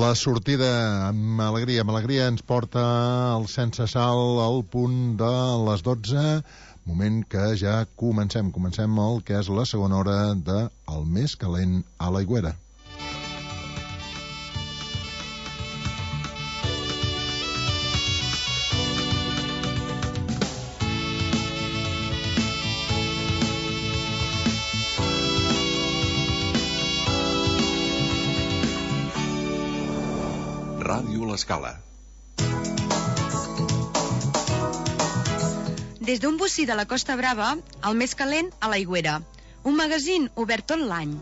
La sortida amb alegria ens porta al Sense Sal al punt de les 12, moment que ja comencem el que és la segona hora de El Més Calent a l'Aigüera. Ràdio L'Escala. Des d'un bocí de la Costa Brava, El Més Calent a l'Aigüera, un magazín obert tot l'any.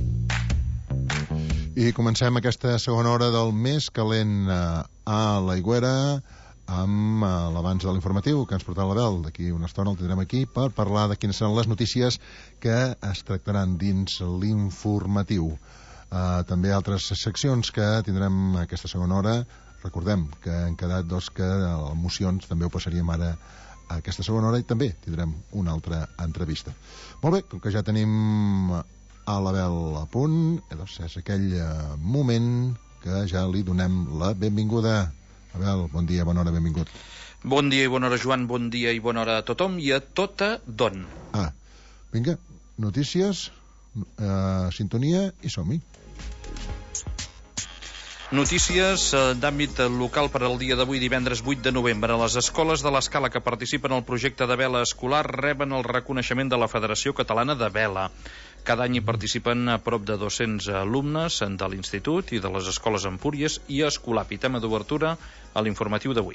I comencem aquesta segona hora del Més Calent a l'Aigüera amb l'abans de l'informatiu que ens portarà l'Abel. D'aquí una estona el tindrem aquí per parlar de quines seran les notícies que es tractaran dins l'informatiu. També altres seccions que tindrem aquesta segona hora. Recordem que han quedat que emocions també ho passaríem ara a aquesta segona hora i també tindrem una altra entrevista. Molt bé, com que ja tenim a l'Abel a punt, doncs és aquell moment que ja li donem la benvinguda. Abel, bon dia, bona hora, benvingut. Bon dia i bona hora, Joan, bon dia i bona hora a tothom i a tota don. Vinga, notícies, sintonia i som-hi. Notícies d'àmbit local per al dia d'avui, divendres 8 de novembre. Les escoles de l'Escala que participen al projecte de vela escolar reben el reconeixement de la Federació Catalana de Vela. Cada any hi participen a prop de 200 alumnes de l'Institut i de les escoles Empúries i Escolapi. Tema d'obertura a l'informatiu d'avui.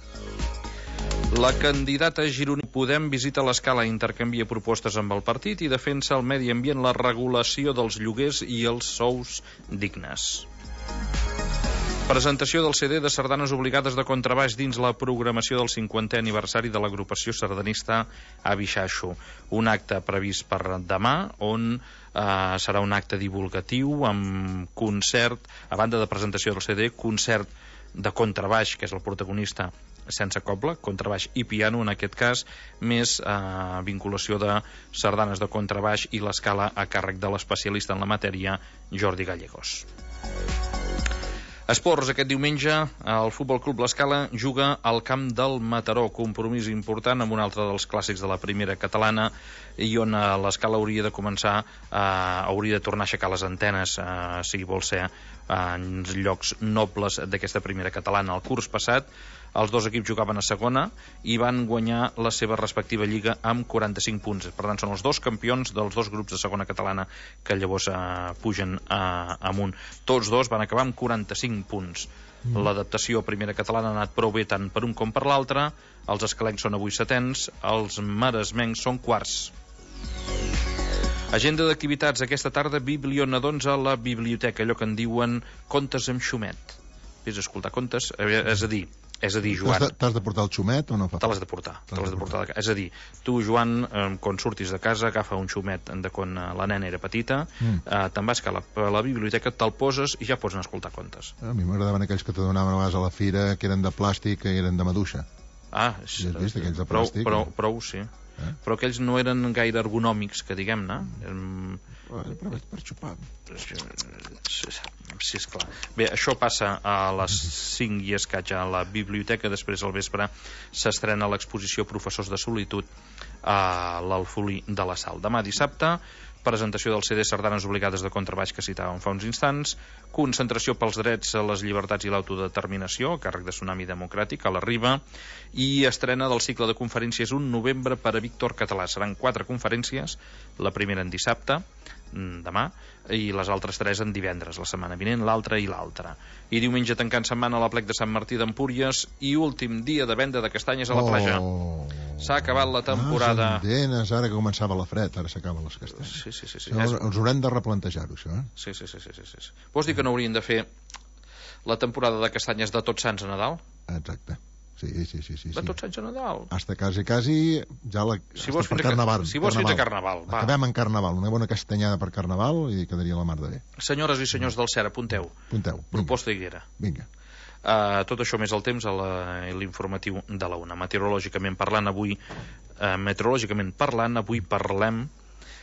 La candidata gironina Podem visita l'Escala, intercanvia propostes amb el partit i defensa el medi ambient, la regulació dels lloguers i els sous dignes. Presentació del CD de sardanes obligades de contrabaix dins la programació del 50è aniversari de l'agrupació sardanista Abixaixo. Un acte previst per demà, on serà un acte divulgatiu amb concert, a banda de presentació del CD, concert de contrabaix, que és el protagonista, sense coble, contrabaix i piano en aquest cas, més vinculació de sardanes de contrabaix i l'Escala a càrrec de l'especialista en la matèria Jordi Gallegos. Esports, aquest diumenge el Futbol Club l'Escala juga al camp del Mataró, compromís important amb un altre dels clàssics de la primera catalana i on l'Escala hauria de començar, hauria de tornar a aixecar les antenes si vol ser en llocs nobles d'aquesta primera catalana. El curs passat els dos equips jugaven a segona i van guanyar la seva respectiva lliga amb 45 punts. Per tant, són els dos campions dels dos grups de segona catalana que llavors pugen amunt. Tots dos van acabar amb 45 punts. L'adaptació a primera catalana ha anat prou bé tant per un com per l'altre. Els escalencs són avui setens, els maresmencs són quarts. Agenda d'activitats aquesta tarda, biblionadons a la biblioteca, allò que en diuen contes amb xumet. Vés a escoltar contes, és a dir, Joan... T'has de portar el xumet o no fa? Te l'has de portar. És a dir, tu, Joan, quan surtis de casa, agafa un xumet de quan la nena era petita, te'n vas a la biblioteca, te'l poses i ja pots anar a escoltar contes. A mi m'agradaven aquells que te donaven a vegades a la fira, que eren de plàstic, que eren de maduixa. Sí, has vist, aquells de plàstic? Prou, sí. Però aquells no eren gaire ergonòmics, que diguem-ne. Per xupar. Sí, esclar. Bé, això passa a les 5 i escaig a la biblioteca. Després al vespre s'estrena l'exposició Professors de Solitud a l'Alfolí de la Sal. Demà dissabte, presentació del CD Sardanes obligades de contrabaix que citàvem fa uns instants, concentració pels drets, les llibertats i l'autodeterminació a càrrec de Tsunami Democràtic a la Riba, i estrena del cicle de conferències Un novembre per a Víctor Català. Seran 4 conferències, la primera en dissabte, demà, i les altres 3 en divendres, la setmana vinent, l'altra i l'altra. I diumenge tancant setmana a l'Aplec de Sant Martí d'Empúries i últim dia de venda de castanyes a la platja. S'ha acabat la temporada. Andenes, ara que començava la fred, ara s'acaben les castanyes. Sí. Els haurem de replantejar-ho, això, Sí. Vols dir que no haurien de fer la temporada de castanyes de Tots Sants a Nadal? Exacte. Sí. De Tots Sants a Nadal. Hasta quasi ja si vols per Carnaval. Si vols fins a Carnaval, va. Acabem en Carnaval, una bona castanyada per Carnaval i quedaria la mar de bé. Senyores i senyors del CER, apunteu. Proposta Higuera. Vinga. Tot això més el temps a l'informatiu de la una. Meteorològicament parlant, avui parlem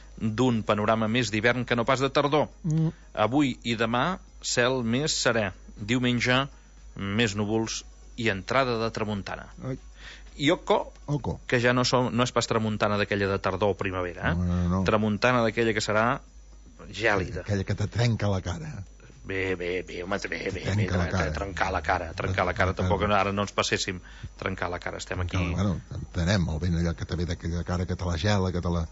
d'un panorama més d'hivern que no pas de tardor. Avui i demà, cel més serè. diumenge, més núvols i entrada de tramuntana. Ai. I oco, que ja no és pas tramuntana d'aquella de tardor o primavera, No. Tramuntana d'aquella que serà gèlida. Aquella que te trenca la cara. Bé, home, trencar la cara. Tampoc ara no ens passéssim trencar la cara, estem aquí. Bueno, entenem el vent allà que te ve d'aquella cara, que te la gela, que te la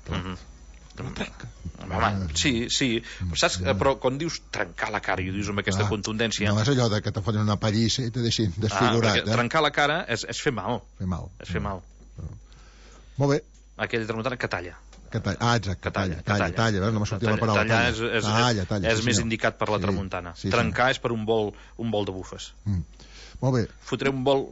trenca. Home, sí. Saps? Però quan dius trencar la cara i ho dius amb aquesta contundència... No és allò de que te fotin una pallissa i te deixin desfigurat. Trencar la cara és fer mal. És fer mal. Molt bé. Aquella tramuntana que talla. Exacte, talla. No m'ha sortit la paraula. Talla és més indicat per la tramuntana. Trencar és per un vol de bufes. Molt bé. Fotré un vol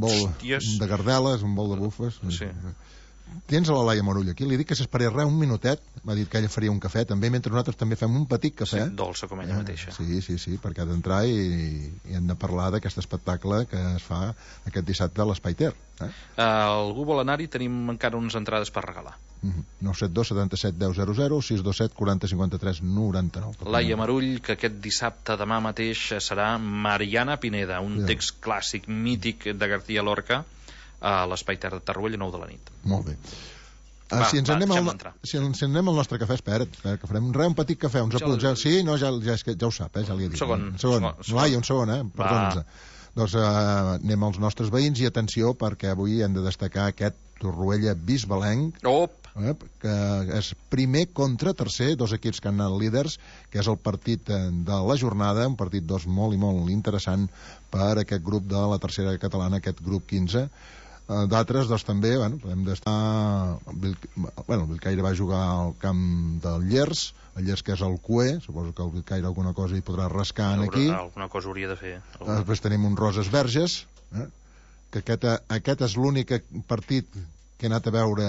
de gardeles, un vol de bufes. Sí. Tens a la Laia Marull aquí, li dic que s'esperés un minutet, m'ha dit que ella faria un cafè també, mentre nosaltres també fem un petit cafè. Sí, dolça com ella mateixa. Sí, perquè ha d'entrar i hem de parlar d'aquest espectacle que es fa aquest dissabte a l'Espai Ter. Algú vol anar-hi? Tenim encara unes entrades per regalar. 972 77 10 00 627 40 53 99. Laia Marull, que aquest dissabte, demà mateix, serà Mariana Pineda, un text clàssic, mític de García Lorca, a l'Espai Ter de Tarruella, 9 de la nit. Molt bé. Si ens anem al nostre cafè, espera't, que farem un petit cafè, uns apunts. Sí, no, ja ho sap, ja li he dit. Un segon. Laia, un segon, perdona'ns. Doncs anem als nostres veïns i atenció, perquè avui hem de destacar aquest Torroella Bisbalenc, que és primer contra tercer, dos equips que han anat líders, que és el partit de la jornada, un partit molt i molt interessant per aquest grup de la tercera catalana, aquest grup 15. D'altres, doncs també, podem d'estar... el Bellcaire va jugar al camp del Llers, el Llers que és el Cué, suposo que el Bellcaire alguna cosa hi podrà rascar aquí. Alguna cosa hauria de fer. Després tenim un Roses Verges, que aquest és l'únic partit que he anat a veure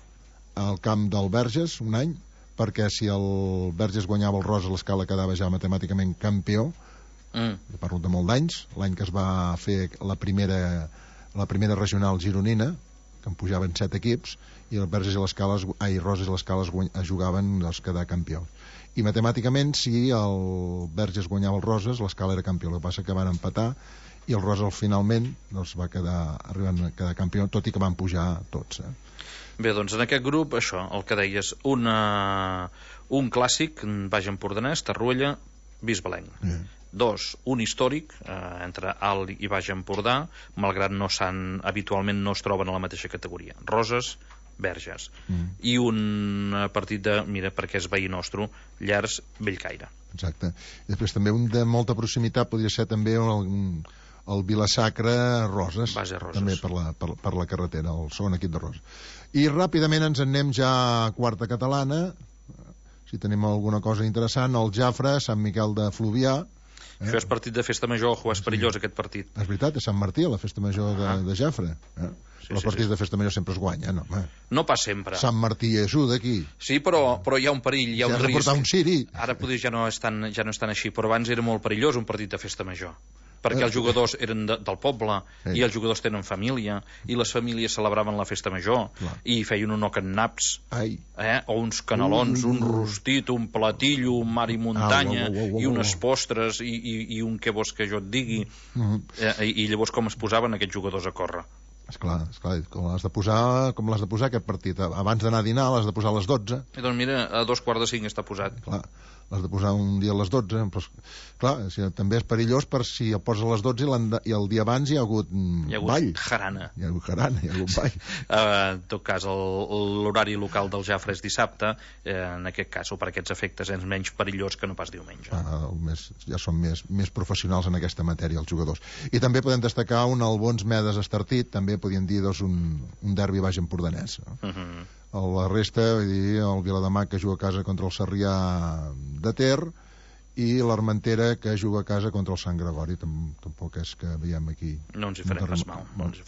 al camp del Verges un any, perquè si el Verges guanyava el Roses, l'Escala quedava ja matemàticament campió. Parlo de molt d'anys, l'any que es va fer la primera regional gironina, que en pujaven 7 equips, i el Verges i Roses i l'Escala es jugaven quedar campió. I matemàticament, si el Verges guanyava el Roses, l'Escala era campió. El que passa que van empatar i el Roses finalment va arribant a quedar campió, tot i que van pujar tots. Bé, doncs en aquest grup, això, el que deies, un clàssic, Baix Empordanès, Tarruella, Bisbalenc. 2, un històric entre Alt i Baix Empordà, malgrat habitualment no es troben a la mateixa categoria. Roses, Verges. I un partit perquè és veí nostre, Llers, Bellcaire. Exacte. I després també un de molta proximitat podria ser també el Vilasacra Roses, també per la carretera, el segon equip de Roses. I ràpidament ens en anem ja a quarta catalana, si tenim alguna cosa interessant, el Jafre, Sant Miquel de Fluvià. Això és partit de festa major, és perillós aquest partit. És veritat, és Sant Martí, la festa major de Jafre. Però els partits de festa major sempre es guanya, no? No pas sempre. Sant Martí ajuda aquí. Sí, però hi ha un perill, hi ha un risc. Has de portar un ciri. Ara potser ja no és tan així, però abans era molt perillós un partit de festa major. Perquè els jugadors eren del poble i els jugadors tenen família i les famílies celebraven la festa major i feien un oca en naps o uns canelons, un rostit, un platillo, un mar i muntanya i unes postres i un què vols que jo et digui i llavors com es posaven aquests jugadors a córrer. Esclar, com l'has de posar aquest partit abans d'anar a dinar l'has de posar a les 12. Doncs mira, a 4:45 està posat. Clar, l'has de posar un dia a les 12, però clar, també és perillós per si el poses a les 12 i el dia abans hi ha hagut ball. Jarana. Hi ha hagut ball. En tot cas, l'horari local del Jafre és dissabte, en aquest cas, o per aquests efectes, és menys perillós que no pas diumenge. Ja són més professionals en aquesta matèria, els jugadors. I també podem destacar un Albons Medes Estartit, també podríem dir un derbi baix empordanès. La resta, vull dir, el Vilademat que juga a casa contra el Sarrià de Ter i l'Armentera que juga a casa contra el Sant Gregori. Tampoc és que veiem aquí... No ens hi farem pas mal.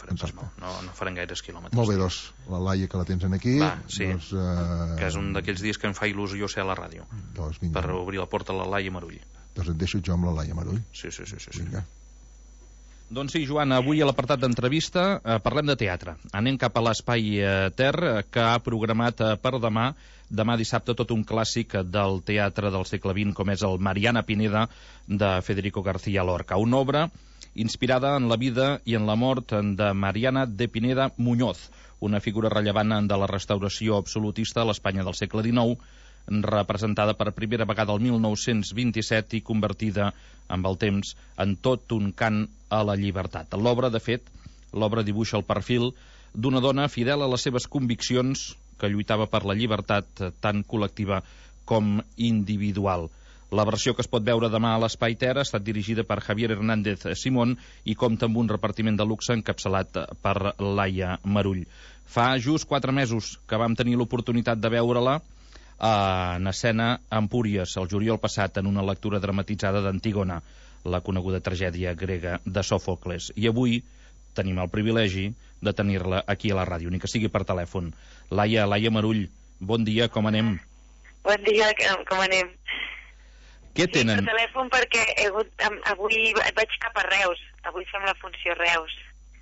No farem gaires quilòmetres. Molt bé, doncs, la Laia que la tens aquí. Sí, que és un d'aquells dies que em fa il·lusió ser a la ràdio. Per obrir la porta a la Laia Marull. Doncs et deixo jo amb la Laia Marull. Sí. Vinga. Doncs sí, Joan, avui a l'apartat d'entrevista parlem de teatre. Anem cap a l'Espai Ter, que ha programat per demà dissabte, tot un clàssic del teatre del segle XX, com és el Mariana Pineda, de Federico García Lorca. Una obra inspirada en la vida i en la mort de Mariana de Pineda Muñoz, una figura rellevant de la restauració absolutista a l'Espanya del segle XIX, representada per primera vegada el 1927 i convertida amb el temps en tot un cant a la llibertat. L'obra dibuixa el perfil d'una dona fidel a les seves conviccions, que lluitava per la llibertat tant col·lectiva com individual. La versió que es pot veure demà a l'Espai Ter ha estat dirigida per Javier Hernández Simón i compta amb un repartiment de luxe encapçalat per Laia Marull. Fa just 4 mesos que vam tenir l'oportunitat de veure-la en escena a Empúries, el juliol passat, en una lectura dramatitzada d'Antígona, la coneguda tragèdia grega de Sòfocles. I avui tenim el privilegi de tenir-la aquí a la ràdio, ni que sigui per telèfon. Laia Marull, bon dia, com anem? Bon dia, com anem? Què tenen? Sí, per telèfon perquè avui vaig cap a Reus. Avui fem la funció Reus.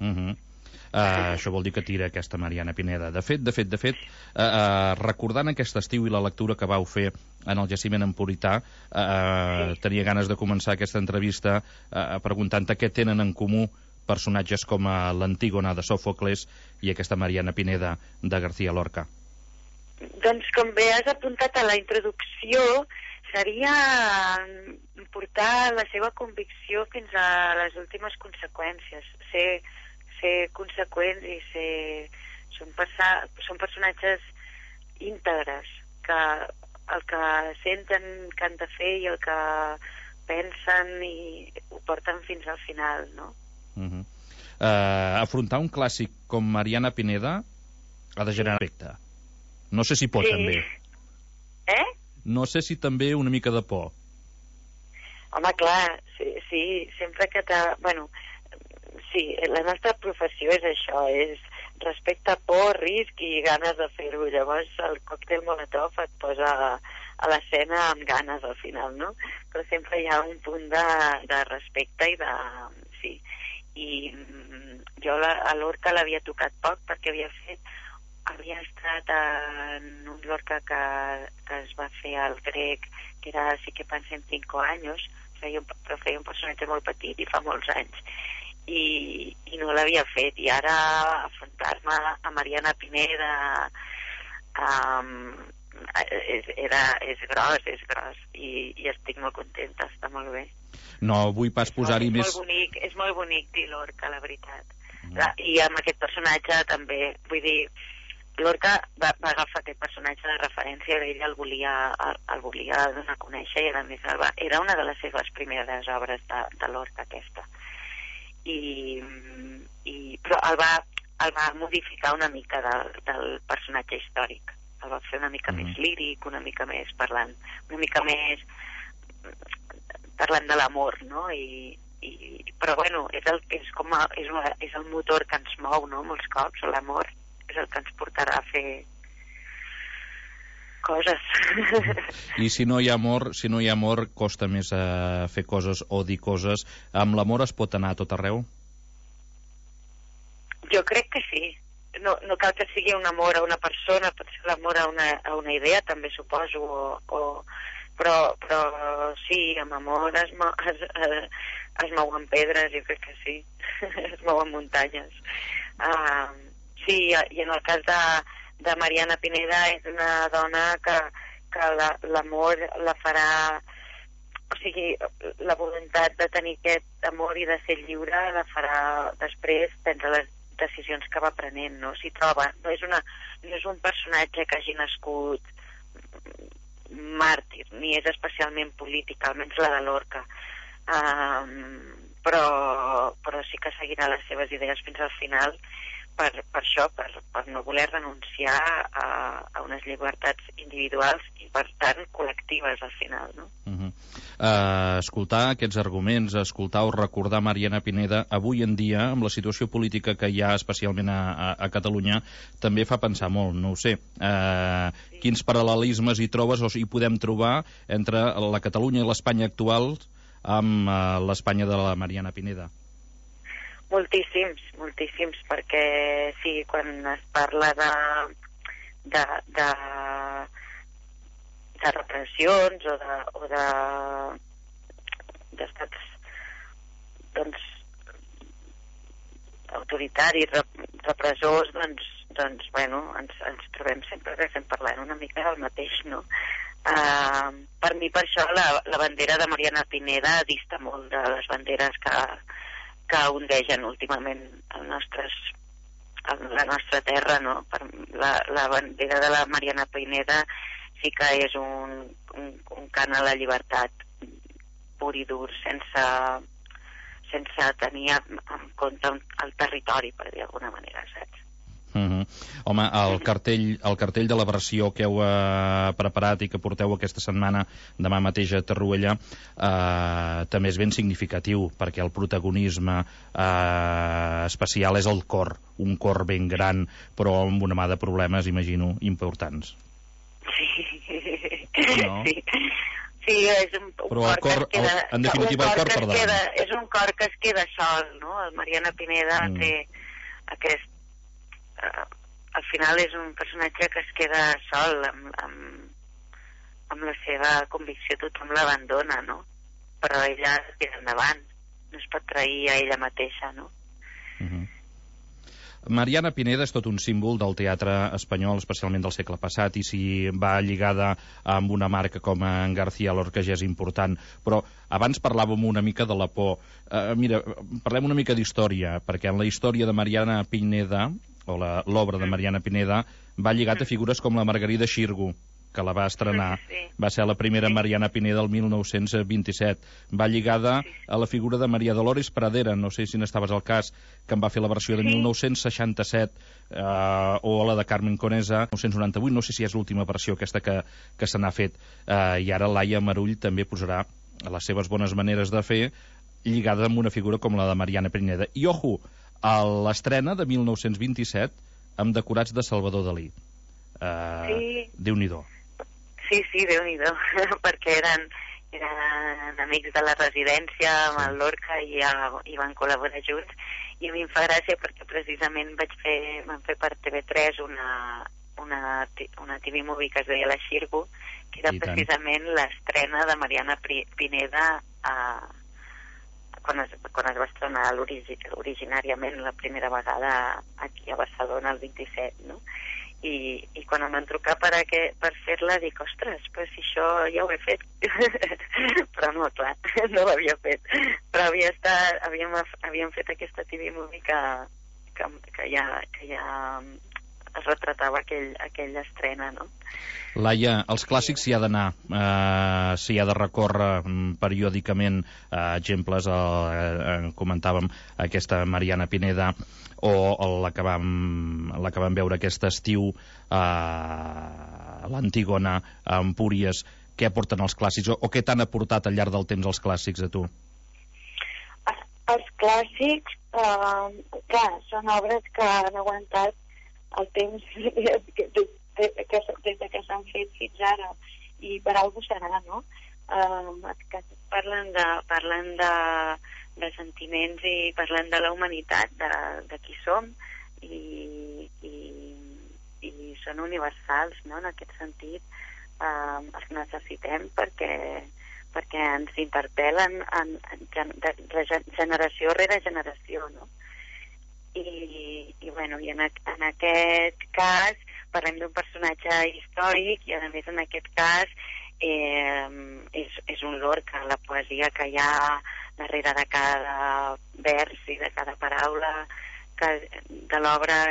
Això vol dir que tira aquesta Mariana Pineda. De fet, recordant aquest estiu i la lectura que vau fer en el jaciment empurità, tenia ganes de començar aquesta entrevista preguntant-te què tenen en comú personatges com l'Antígona de Sòfocles i aquesta Mariana Pineda de García Lorca. Doncs com bé has apuntat a la introducció, seria portar la seva convicció fins a les últimes conseqüències, ser conseqüents i són personatges íntegres que el que senten que han de fer i el que pensen i ho porten fins al final, no? Afrontar un clàssic com Mariana Pineda ha de generar respecte. No sé si por, també. No sé si també una mica de por. Home, clar, sí, sempre que sí, la nostra professió és això, és respecte, por, risc i ganes de fer-ho. Llavors el còctel Molotov et posa a l'escena amb ganes al final, no? Però sempre hi ha un punt de respecte i de... Sí. I jo a Lorca l'havia tocat poc perquè havia estat en un Lorca que es va fer al grec, que era Sí que pensem 5 anys, però feia un personatge molt petit i fa molts anys. I no l'havia fet, i ara afrontar-me a Mariana Pineda és gros i estic molt contenta, està molt bé. No vull pas posar-hi més... És molt bonic dir Lorca, la veritat. I amb aquest personatge també, vull dir, Lorca va agafar aquest personatge de referència, ell el volia donar a conèixer i a més era una de les seves primeres obres de Lorca aquesta. Però el va modificar una mica del personatge històric, el va fer una mica més líric, una mica més parlant de l'amor, no? Però bueno, és el motor que ens mou, no? Molts cops l'amor és el que ens portarà a fer coses. I si no hi ha amor, costa més fer coses o dir coses. Amb l'amor es pot anar a tot arreu? Jo crec que sí. No cal que sigui un amor a una persona, pot ser l'amor a una idea, també suposo, però sí, amb amor es mouen pedres, jo crec que sí. Es mouen muntanyes. Sí, i en el cas de Mariana Pineda és una dona que l'amor la farà, o sigui, la voluntat de tenir aquest amor i de ser lliure la farà després prendre les decisions que va prenent, no? S'hi troba, no és un personatge que hagi nascut màrtir, ni és especialment política, almenys la de Lorca, però sí que seguirà les seves idees fins al final, per això, per no voler renunciar a unes llibertats individuals i per tant col·lectives al final, no? Escoltar aquests arguments, escoltar o recordar Mariana Pineda avui en dia, amb la situació política que hi ha especialment a Catalunya, també fa pensar molt, no ho sé. Quins paral·lelismes hi trobes o hi podem trobar entre la Catalunya i l'Espanya actual amb l'Espanya de la Mariana Pineda? Moltíssims, perquè sí, quan es parla de repressions o d'estats doncs autoritaris, repressors, doncs bueno, ens trobem sempre que estem parlant una mica del mateix, no? Per mi, per això, la bandera de Mariana Pineda dista molt de les banderes que ondegen últimament la nostra terra, no? La bandera de la Mariana Pineda sí que és un cant a la llibertat pur i dur, sense tenir en compte el territori, per dir d'alguna manera, saps? Home, el cartell de la versió que heu preparat i que porteu aquesta setmana demà mateix a Torroella també és ben significatiu, perquè el protagonisme especial és el cor, un cor ben gran, però amb una mà de problemes, imagino, importants. No? Sí, és un cor que es queda... En definitiva, el cor per davant. És un cor que es queda sol, no? El Mariana Pineda té aquest... al final és un personatge que es queda sol amb la seva convicció, tothom l'abandona, no? Però ella tira endavant, no es pot trair a ella mateixa, no? Mariana Pineda és tot un símbol del teatre espanyol, especialment del segle passat, i si va lligada amb una marca com en García Lorca ja és important. Però abans parlàvem una mica de la por. Mira, parlem una mica d'història, perquè en la història de Mariana Pineda, o l'obra de Mariana Pineda, va lligat a figures com la Margarida Xirgu, que la va estrenar. Va ser la primera Mariana Pineda el 1927. Va lligada a la figura de Maria Dolores Pradera, no sé si n'estaves al cas, que en va fer la versió de 1967, o la de Carmen Conesa, 1998, no sé si és l'última versió aquesta que se n'ha fet. I ara Laia Marull també posarà les seves bones maneres de fer lligada amb una figura com la de Mariana Pineda. I, ojo, a l'estrena de 1927 amb decorats de Salvador Dalí. Déu-n'hi-do. Sí, Déu-n'hi-do, perquè eren amics de la residència amb el Lorca i van col·laborar junts, i a mi em fa gràcia perquè precisament van fer per TV3 una TV Movie que es deia La Xirgu, que era precisament l'estrena de Mariana Pineda quan es va estrenar originàriament la primera vegada aquí a Barcelona el 27, no? I quan em van trucar per fer-la dic, ostres, però si això ja ho he fet. Però no, clar, no ho havia fet, però havíem fet aquesta TV Movie que ja es retratava aquella estrena, no? Laia, als clàssics s'hi ha d'anar, s'hi ha de recórrer periòdicament, exemples, comentàvem aquesta Mariana Pineda, o la que vam veure aquest estiu, l'Antígona, Empúries. Què aporten els clàssics, o què t'han aportat al llarg del temps els clàssics a tu? Els clàssics, clar, són obres que han aguantat el temps des que s'han fet fins ara, i per alguna serà, no? Parlen de sentiments i parlen de la humanitat, de qui som, i són universals, no? En aquest sentit els necessitem perquè ens interpel·len de generació rere generació, no? I en aquest cas parlem d'un personatge històric, i a més en aquest cas és un Lorca, la poesia que hi ha darrere de cada vers i de cada paraula de l'obra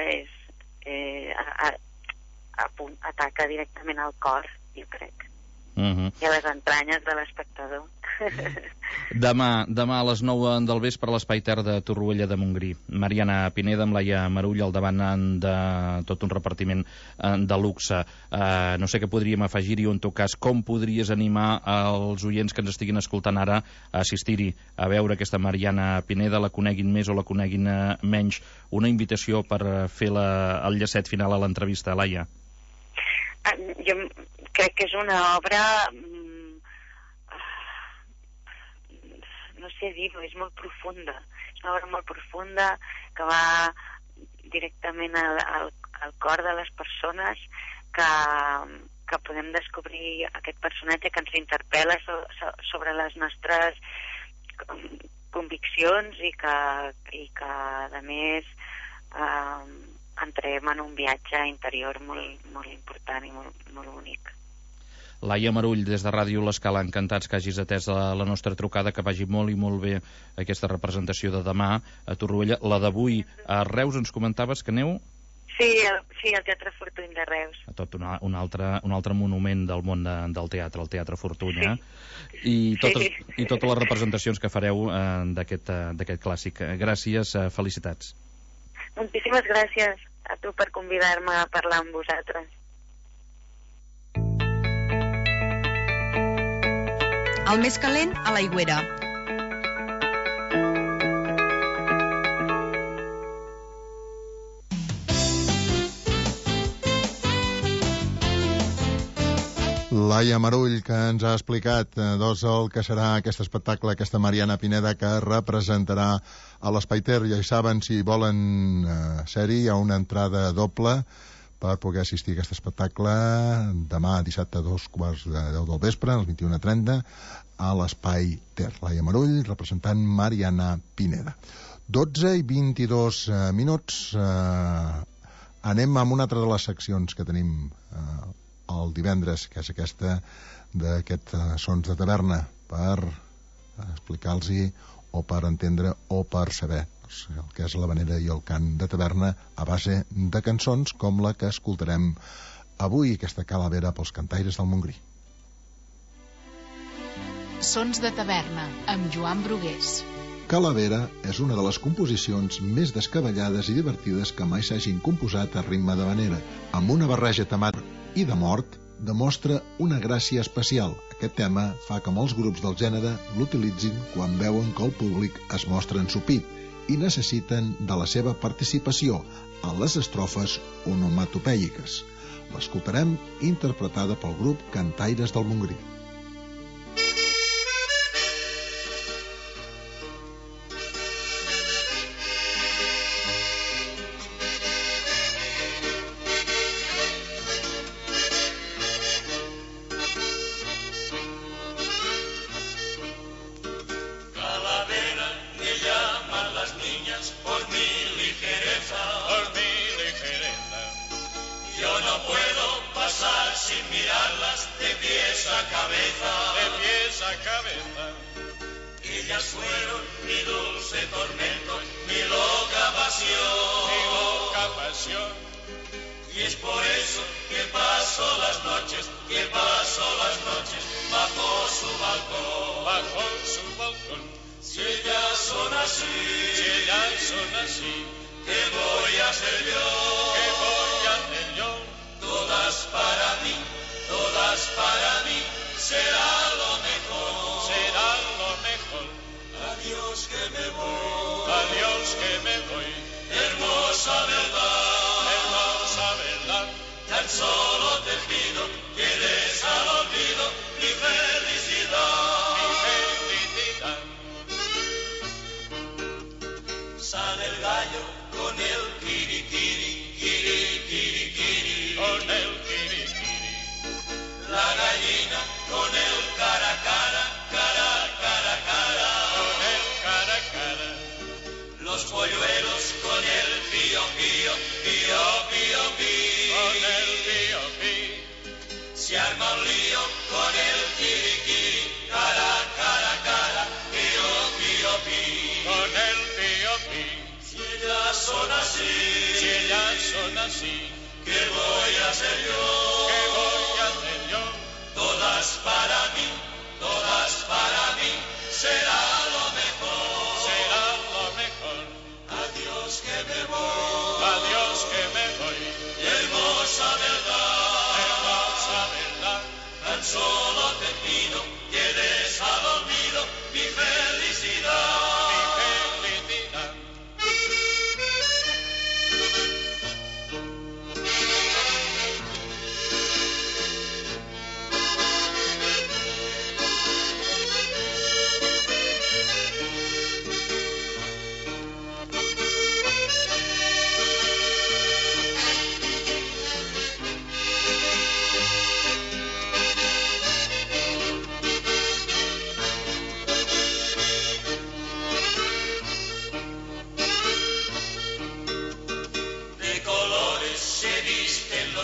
ataca directament al cor, jo crec, i a les entranyes de l'espectador. Demà a les 9 del vespre a l'Espai Ter de Torroella de Montgrí. Mariana Pineda amb Laia Marull al davant de tot un repartiment de luxe. No sé què podríem afegir-hi, o en tot cas com podries animar els oients que ens estiguin escoltant ara a assistir-hi, a veure aquesta Mariana Pineda, la coneguin més o la coneguin menys. Una invitació per fer el llacet final a l'entrevista, Laia. Jo crec que és una obra, no sé dir-ho, és molt profunda. És una obra molt profunda, que va directament al cor de les persones, que podem descobrir aquest personatge que ens interpel·la sobre les nostres conviccions i que a més entrem en un viatge interior molt important i molt bonic. Laia Marull, des de Ràdio L'Escala, encantats que hagis atès la nostra trucada, que vagi molt i molt bé aquesta representació de demà a Torroella. La d'avui a Reus ens comentaves que aneu? Sí, al Teatre Fortuny de Reus. Tot un altre monument del món del teatre, el Teatre Fortuny, I totes les representacions que fareu d'aquest clàssic. Gràcies, felicitats. Moltíssimes gràcies a tu per convidar-me a parlar amb vosaltres. El més calent a l'Aigüera. Laia Marull, que ens ha explicat el que serà aquest espectacle, aquesta Mariana Pineda, que representarà a l'Espai Ter. Ja hi saben, si volen ser-hi, hi ha una entrada doble per poder assistir a aquest espectacle demà, dissabte, a 2:15 del vespre, als 21:30, a l'Espai Ter. Laia Marull, representant Mariana Pineda. 12:22 minuts. Anem amb una altra de les seccions que tenim el divendres, que és aquesta d'aquest Sons de Taverna, per explicar-los o per entendre o per saber el que és la vanera i el cant de taverna a base de cançons com la que escoltarem avui, aquesta Calavera pels cantaires del Montgrí. Sons de Taverna, amb Joan Brugués. Calavera és una de les composicions més descabellades i divertides que mai s'hagin composat a ritme de vanera. Amb una barreja temàtica i de mort, demostra una gràcia especial. Aquest tema fa que molts grups del gènere l'utilitzin quan veuen que el públic es mostra ensopit i necessiten de la seva participació en les estrofes onomatopèiques. L'escoltarem interpretada pel grup Cantaires del Montgrí.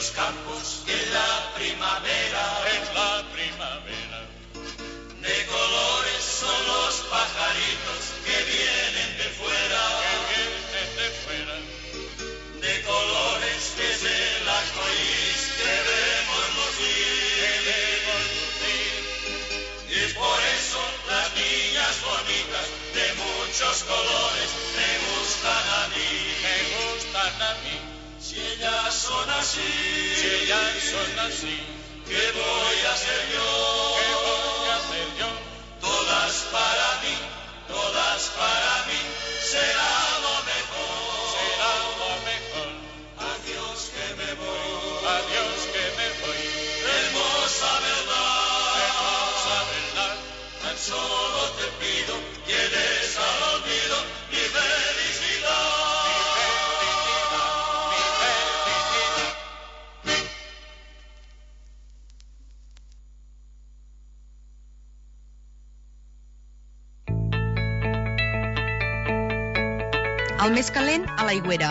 los campos que la primavera es la primavera. De colores son los pajaritos que vienen de fuera, de colores es el arco iris que vemos lucir. Y es por eso las niñas bonitas de muchos colores me gustan a mí. Si ellas son así, ¿qué voy a hacer yo? Todas para mí, será lo mejor. Adiós que me voy, hermosa verdad, tan solo te pido que des al olvido mi felicidad. El més calent a l'aigüera.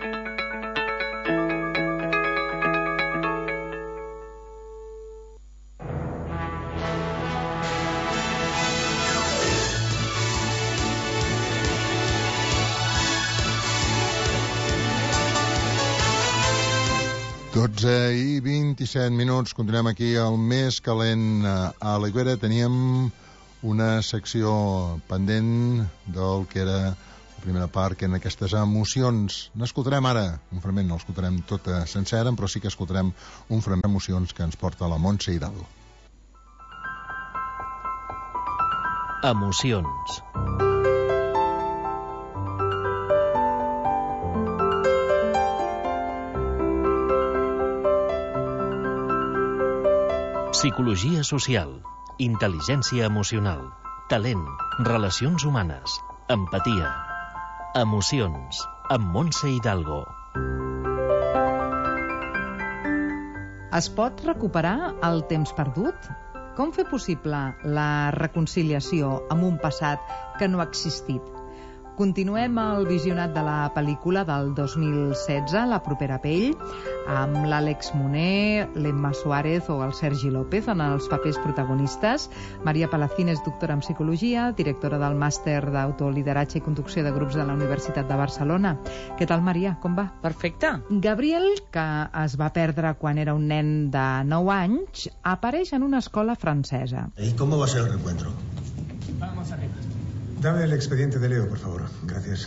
i 27 minuts. Continuem aquí al més calent a l'aigüera. Teníem una secció pendent del que era la primera part, que en aquestes emocions. N'escoltarem ara un fragment, no l'escoltarem tota sencera, però sí que escoltarem un fragment d'emocions que ens porta la Montse Hidalgo. Emocions. Psicologia social, intel·ligència emocional, talent, relacions humanes, empatia. Emocions, amb Montse Hidalgo. Es pot recuperar el temps perdut? Com fer possible la reconciliació amb un passat que no ha existit? Continuem el visionat de la pel·lícula del 2016, La propera pell, amb l'Àlex Moner, l'Emma Suárez o el Sergi López en els papers protagonistes. Maria Palacín és doctora en psicologia, directora del màster d'autolideratge i conducció de grups de la Universitat de Barcelona. Què tal, Maria? Com va? Perfecte. Gabriel, que es va perdre quan era un nen de 9 anys, apareix en una escola francesa. ¿Y cómo va a ser el reencuentro? Vamos arriba. Dame el expediente de Leo, por favor. Gracias.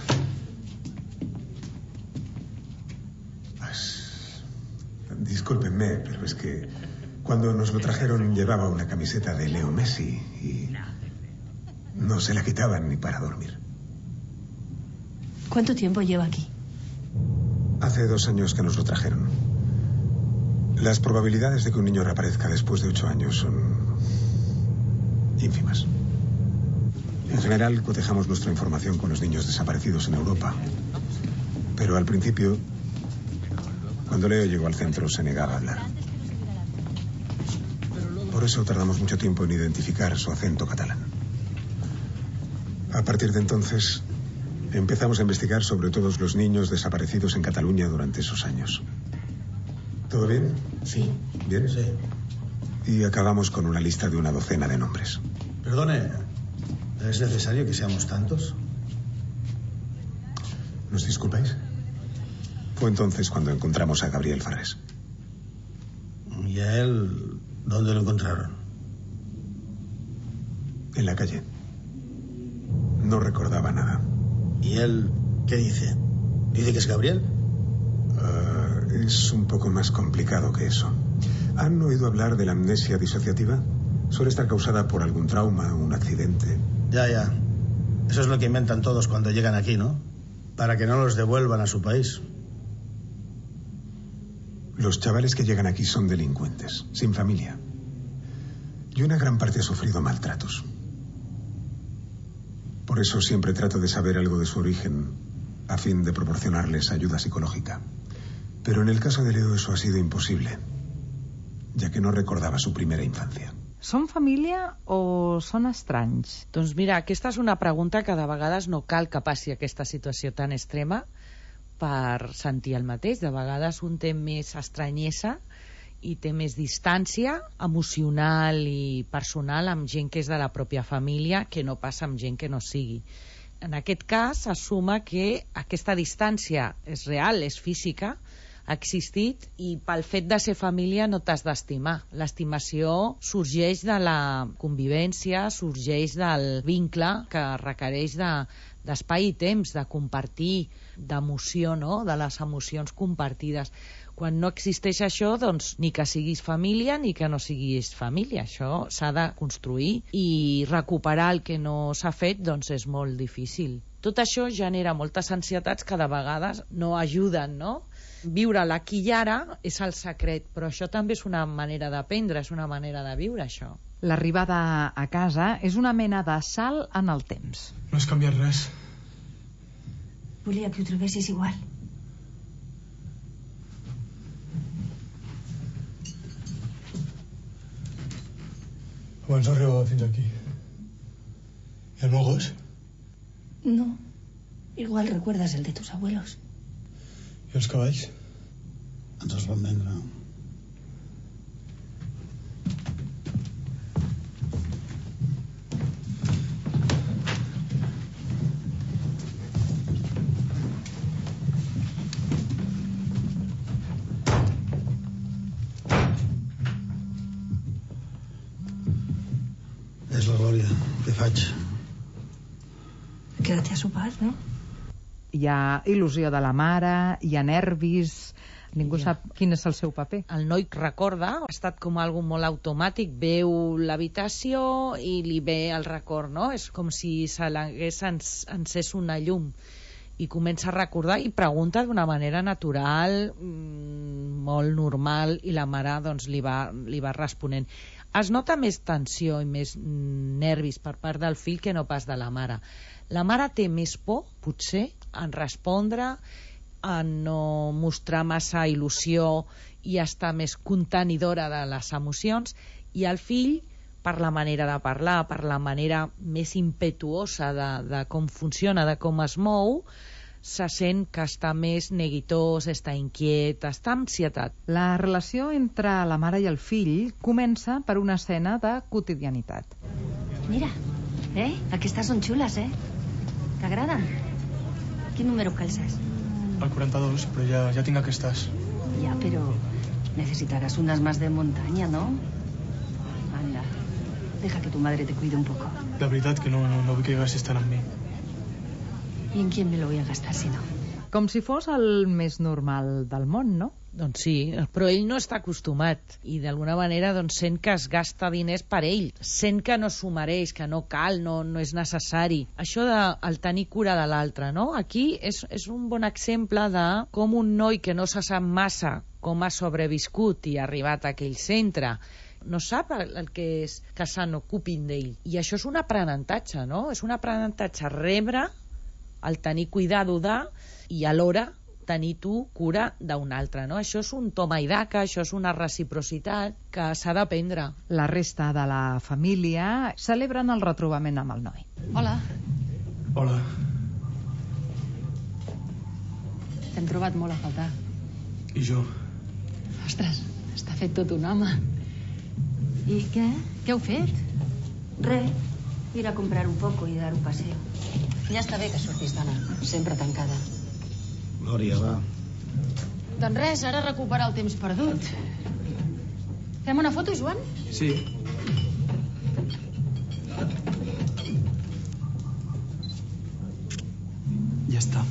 Discúlpenme, pero es que cuando nos lo trajeron llevaba una camiseta de Leo Messi y no se la quitaban ni para dormir. ¿Cuánto tiempo lleva aquí? Hace 2 años que nos lo trajeron. Las probabilidades de que un niño reaparezca después de 8 años son ínfimas. En general, cotejamos nuestra información con los niños desaparecidos en Europa. Pero al principio, cuando Leo llegó al centro, se negaba a hablar. Por eso tardamos mucho tiempo en identificar su acento catalán. A partir de entonces, empezamos a investigar sobre todos los niños desaparecidos en Cataluña durante esos años. ¿Todo bien? Sí. ¿Bien? Sí. Y acabamos con una lista de una docena de nombres. Perdone, ¿es necesario que seamos tantos? ¿Nos disculpáis? Fue entonces cuando encontramos a Gabriel Farrés. ¿Y a él dónde lo encontraron? En la calle. No recordaba nada. ¿Y él qué dice? ¿Dice que es Gabriel? Es un poco más complicado que eso. ¿Han oído hablar de la amnesia disociativa? Suele estar causada por algún trauma, un accidente. Ya. Eso es lo que inventan todos cuando llegan aquí, ¿no? Para que no los devuelvan a su país. Los chavales que llegan aquí son delincuentes, sin familia. Y una gran parte ha sufrido maltratos. Por eso siempre trato de saber algo de su origen, a fin de proporcionarles ayuda psicológica. Pero en el caso de Leo eso ha sido imposible, ja que no recordava su primera infancia. Són família o són estranys? Doncs mira, aquesta és una pregunta que de vegades no cal que passi aquesta situació tan extrema per sentir el mateix. De vegades un té més estranyesa i té més distància emocional i personal amb gent que és de la pròpia família, que no passa amb gent que no sigui. En aquest cas s'assuma que aquesta distància és real, és física, ha existit, i pel fet de ser família no t'has d'estimar. L'estimació sorgeix de la convivència, sorgeix del vincle que requereix d'espai i temps, de compartir, d'emoció, no? De les emocions compartides. Quan no existeix això, doncs ni que siguis família ni que no siguis família. Això s'ha de construir, i recuperar el que no s'ha fet doncs és molt difícil. Tot això genera moltes ansietats que de vegades no ajuden, no? Viure l'aquí i ara és el secret, però això també és una manera d'aprendre, és una manera de viure això. L'arribada a casa és una mena de salt en el temps. No has canviat res. Volia que ho trobessis igual. Abans no arribava fins aquí. ¿Y el meu gos? No. Igual recuerdas el de tus abuelos. I els cavalls? Ens els van vendre. És la Glòria. Què faig? Quédate a sopar, no? Hi ha il·lusió de la mare, hi ha nervis, ningú sap quin és el seu paper. El noi recorda, ha estat com algo molt automàtic, veu l'habitació i li ve el record, no? És com si se l'hagués encès una llum, i comença a recordar i pregunta d'una manera natural, molt normal, i la mare doncs li va responent. Es nota més tensió i més nervis per part del fill que no pas de la mare. La mare té més por, potser, en respondre, en no mostrar massa il·lusió i estar més contenidora de les emocions, i el fill, per la manera de parlar, per la manera més impetuosa de com funciona, de com es mou, se sent que està més neguitós, està inquiet, està ansietat. La relació entre la mare i el fill comença per una escena de quotidianitat. Mira, aquestes són xules, T'agraden? Quin número calces? El 42, però ja tinc aquestes. Ya, pero necesitarás unas más de montaña, ¿no? Anda, deja que tu madre te cuide un poco. La veritat que no vull que gastis tant amb mi. ¿Y en quién me lo voy a gastar si no? Com si fos el més normal del món, no? Doncs sí, però ell no està acostumat, i d'alguna manera doncs, sent que es gasta diners per ell, sent que no s'ho mereix, que no cal, no és necessari. Això del tenir cura de l'altre, no? Aquí és un bon exemple de com un noi que no se sap massa com ha sobreviscut i ha arribat a aquell centre, no sap el que és que se n'ocupin d'ell. I això és un aprenentatge, no? És un aprenentatge rebre, el tenir cuidado de, i alhora tenir tu cura d'un altre, no? Això és un toma i daca, això és una reciprocitat que s'ha d'aprendre. La resta de la família celebren el retrobament amb el noi. Hola. Hola. T'hem trobat molt a faltar. I jo? Ostres, està fet tot un home. I què? Què heu fet? Res, ir a comprar un poco y dar un paseo. Ja està bé que surtis, dona, sempre tancada. Glòria, va. Doncs res, ara recuperar el temps perdut. Fem una foto, Joan? Sí. Ja està.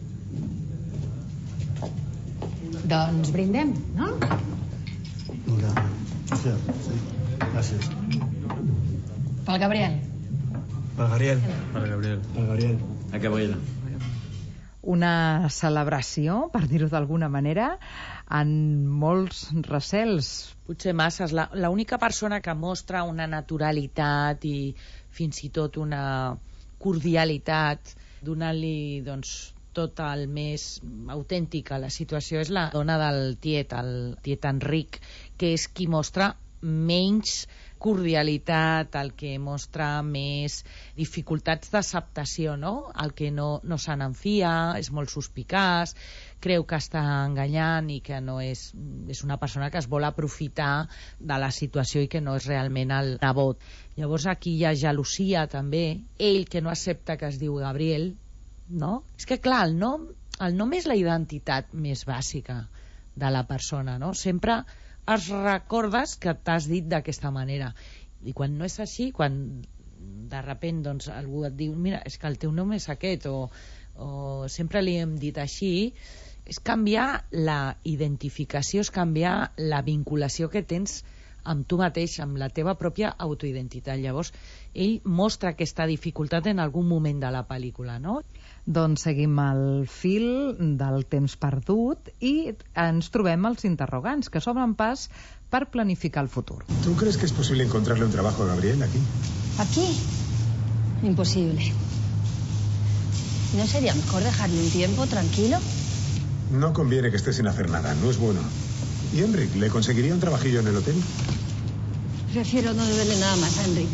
Doncs brindem, no? Mira, sí. Gràcies. Pel Gabriel. Pel Gabriel. Pel Gabriel. Pel Gabriel. A Gabriel. Una celebració, per dir-ho d'alguna manera, amb molts recels. Potser masses. L'única persona que mostra una naturalitat i fins i tot una cordialitat, donant-li doncs, tot el més autèntic a la situació, és la dona del tiet, el tiet Enric, que és qui mostra menys cordialitat, el que mostra més dificultats d'acceptació, no? El que no se n'enfia, és molt suspicaç, creu que està enganyant i que no és una persona que es vol aprofitar de la situació i que no és realment el nebot. Llavors aquí hi ha gelosia també, ell que no accepta que es diu Gabriel, no? És que clar, el nom és la identitat més bàsica de la persona, no? Sempre es recordes que t'has dit d'aquesta manera, i quan no és així, quan de repent doncs, algú et diu mira, és que el teu nom és aquest o sempre li hem dit així, és canviar la identificació, és canviar la vinculació que tens amb tu mateix, amb la teva pròpia autoidentitat. Llavors ell mostra aquesta dificultat en algun moment de la pel·lícula, no? Doncs seguim el fil del temps perdut i ens trobem els interrogants que s'obren pas per planificar el futur. ¿Tú crees que es posible encontrarle un trabajo a Gabriel aquí? ¿Aquí? Imposible. ¿No sería mejor dejarle un tiempo tranquilo? No conviene que esté sin hacer nada, no es bueno. ¿Y Enric, le conseguiría un trabajillo en el hotel? Prefiero no deberle nada más a Enric.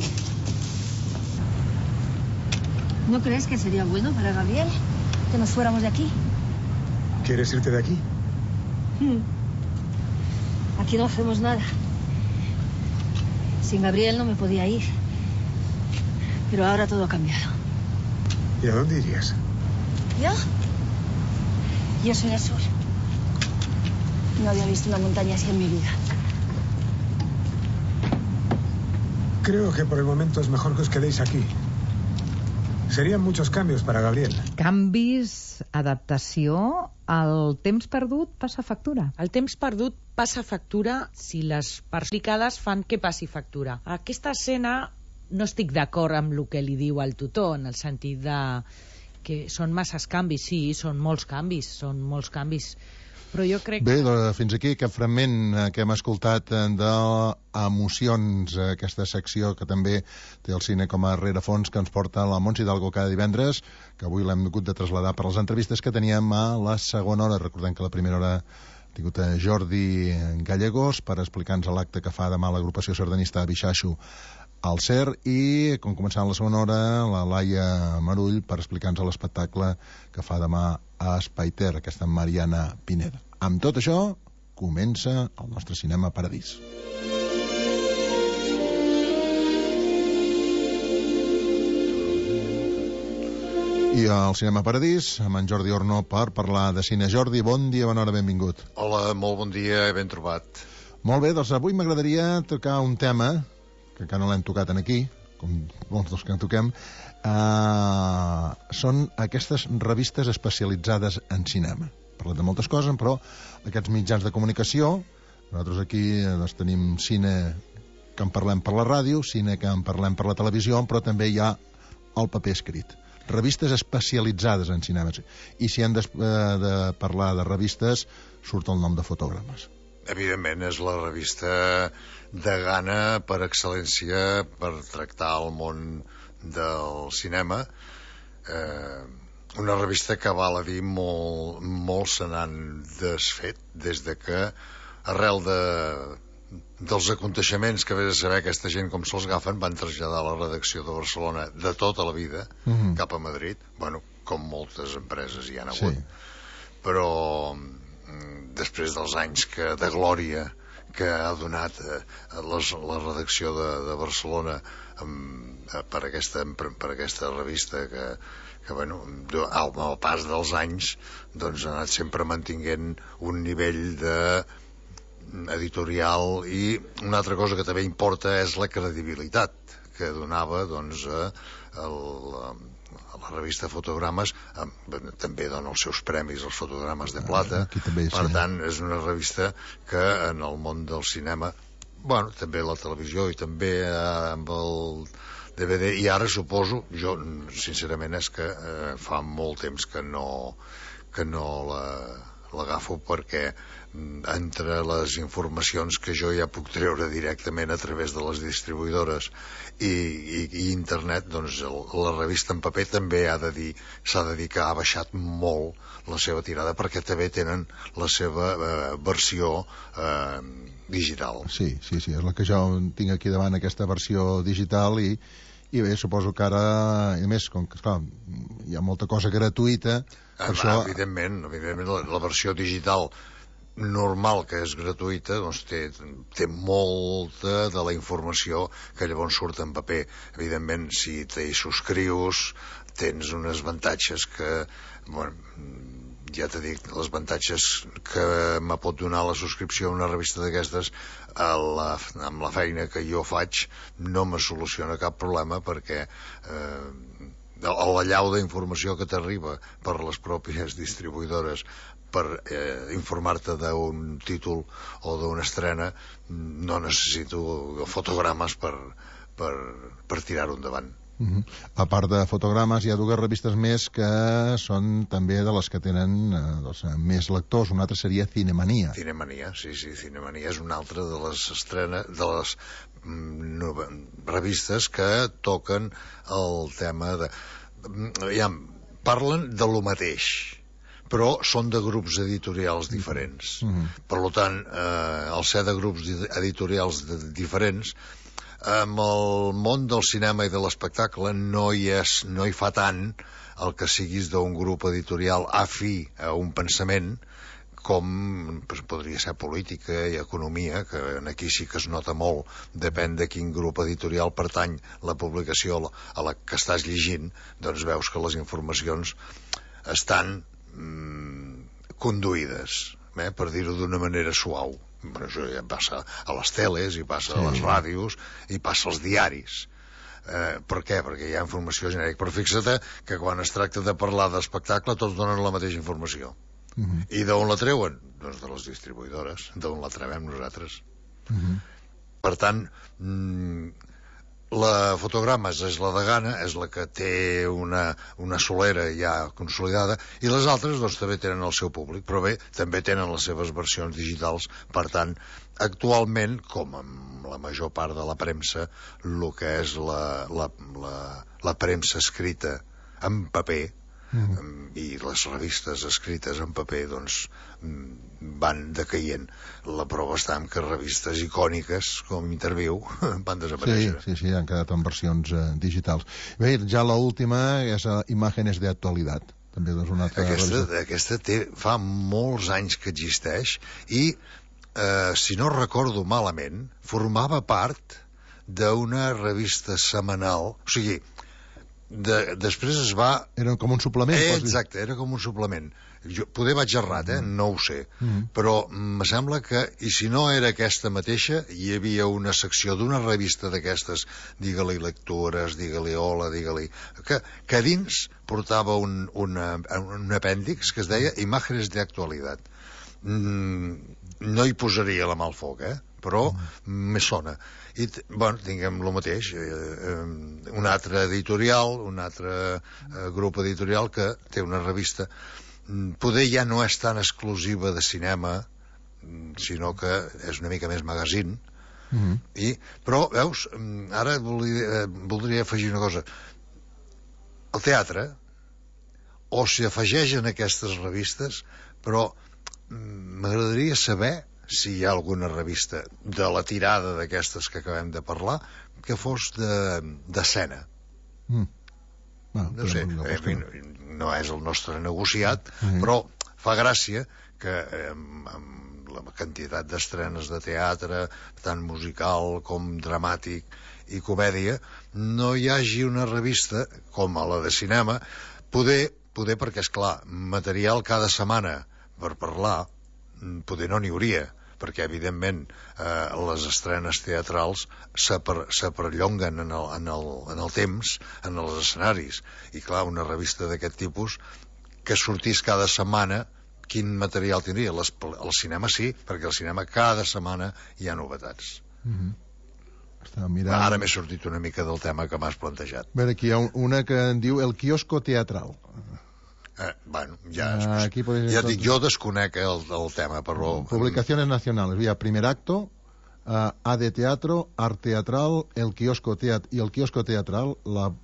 ¿No crees que sería bueno para Gabriel que nos fuéramos de aquí? ¿Quieres irte de aquí? Aquí no hacemos nada. Sin Gabriel no me podía ir. Pero ahora todo ha cambiado. ¿Y a dónde irías? ¿Yo? Yo soy al sur. No había visto una montaña así en mi vida. Creo que por el momento es mejor que os quedéis aquí. Serían muchos cambios para Gabriel. Canvis, adaptació, el temps perdut passa factura. El temps perdut passa factura si les parts implicades fan que passi factura. Aquesta escena no estic d'acord amb el que li diu al tutor, en el sentit de que són masses canvis, sí, són molts canvis, però jo crec... Bé, doncs, fins aquí aquest fragment que hem escoltat d'Emocions, aquesta secció que també té el cine com a rerefons que ens porta la Montse Hidalgo cada divendres, que avui l'hem hagut de traslladar per les entrevistes que teníem a la segona hora. Recordem que la primera hora ha tingut a Jordi Gallegos per explicar-nos l'acte que fa demà l'agrupació sardanista a Bixaixo al CER, i com començant la segona hora la Laia Marull per explicar-nos l'espectacle que fa demà a Espaiter, aquesta Mariana Pineda. Amb tot això comença el nostre Cinema Paradís. I al Cinema Paradís amb en Jordi Orno per parlar de cine. Jordi, bon dia, bona hora, benvingut. Hola, molt bon dia i ben trobat. Molt bé, doncs avui m'agradaria tocar un tema que encara no l'hem tocat aquí, com molts dels que en toquem, són aquestes revistes especialitzades en cinema. Parlem de moltes coses, però aquests mitjans de comunicació, nosaltres aquí tenim cine que en parlem per la ràdio, cine que en parlem per la televisió, però també hi ha el paper escrit. Revistes especialitzades en cinema. I si hem de parlar de revistes, surt el nom de Fotogrames. Evidentment, és la revista de gana per excel·lència per tractar el món del cinema. Una revista que, val a dir, molt se n'han desfet des de que, arrel dels aconteixements que ve a saber aquesta gent com se'ls agafen, van traslladar la redacció de Barcelona de tota la vida cap a Madrid, bueno, com moltes empreses hi han hagut. Sí. Però després dels anys de glòria que ha donat la redacció de Barcelona per aquesta revista que bueno, amb el pas dels anys doncs ha anat sempre mantinguent un nivell editorial, i una altra cosa que també importa és la credibilitat que donava doncs a la revista Fotogrames. També dona els seus premis als Fotogrames de Plata. Per tant, és una revista que en el món del cinema, bueno, també la televisió i també amb el DVD, i ara suposo, jo sincerament és que fa molt temps que no l'agafo perquè entre les informacions que jo ja puc treure directament a través de les distribuïdores i internet, doncs la revista en paper també s'ha de dir que ha baixat molt la seva tirada, perquè també tenen la seva versió digital. Sí, és la que jo tinc aquí davant, aquesta versió digital, i bé, suposo que ara, i més, com que esclar, hi ha molta cosa gratuïta, per això... Evidentment, la versió digital normal, que és gratuïta, doncs té molta de la informació que llavors surt en paper. Evidentment, si t'hi subscrius, tens uns avantatges que, bueno, ja t'he dit, els avantatges que me pot donar la subscripció a una revista d'aquestes amb la feina que jo faig no me soluciona cap problema, perquè l'allau d'informació que t'arriba per les pròpies distribuïdores per informar-te d'un títol o d'una estrena, no necessito fotogrames per tirar-ho endavant. A part de fotogrames, hi ha dues revistes més que són també de les que tenen més lectors. Una altra seria Cinemania. Cinemania, sí, Cinemania és una altra de les estrenes, de les revistes que toquen el tema de... Parlen de lo mateix, però són de grups editorials diferents. Per tant, al ser de grups editorials diferents, amb el món del cinema i de l'espectacle no hi fa tant el que siguis d'un grup editorial afí a un pensament com podria ser política i economia, que aquí sí que es nota molt, depèn de quin grup editorial pertany la publicació a la que estàs llegint, doncs veus que les informacions estan conduïdes, per dir-ho d'una manera suau. Això ja passa a les teles, i passa a les ràdios, i passa als diaris. Per què? Perquè hi ha informació genèrica. Però fixa't que quan es tracta de parlar d'espectacle tots donen la mateixa informació. I d'on la treuen? Doncs de les distribuïdores, d'on la trevem nosaltres. Per tant, la Fotogrames és la de Gana, és la que té una solera ja consolidada, i les altres doncs també tenen el seu públic, però bé, també tenen les seves versions digitals. Per tant, actualment, com amb la major part de la premsa, el que és la premsa escrita en paper i les revistes escrites en paper doncs van decaient. La prova està en que revistes icòniques com Interviu van desaparèixer. Sí, han quedat en versions digitals. Bé, ja l'última és Imágenes de Actualidad. També és una altra aquesta fa molts anys que existeix i si no recordo malament formava part d'una revista setmanal, o sigui, després es va... Era com un suplement. Exacte, era com un suplement. Poder vaig errat, no ho sé, però me sembla que, i si no era aquesta mateixa, hi havia una secció d'una revista d'aquestes, digue-li lectures, digue-li hola, digue-li... que dins portava un apèndix que es deia Imágenes de Actualidad. No hi posaria la mà al foc, però me sona. I, bueno, tinguem el mateix, un altre editorial, un altre grup editorial que té una revista, poder ja no és tan exclusiva de cinema, sinó que és una mica més magazine, però, veus, ara voldria afegir una cosa. El teatre, o s'hi afegeixen aquestes revistes, però m'agradaria saber si hi ha alguna revista de la tirada d'aquestes que acabem de parlar que fos d'escena. No sé, no és el nostre negociat, però fa gràcia que amb la quantitat d'estrenes de teatre, tant musical com dramàtic i comèdia, no hi hagi una revista com a la de cinema, poder perquè, esclar, material cada setmana per parlar poder no n'hi hauria, perquè evidentment les estrenes teatrals se perllonguen en el temps, en els escenaris, i clar, una revista d'aquest tipus que sortís cada setmana, quin material tindria? El cinema sí, perquè al cinema cada setmana hi ha novetats. Ara m'he sortit una mica del tema que m'has plantejat. Bé, aquí hi ha una que en diu El quiosco teatral. Bueno, ja dic, jo desconec el tema, però... Publicaciones nacionales, vía primer acto, A de teatro, Art Teatral, el kiosco teatral,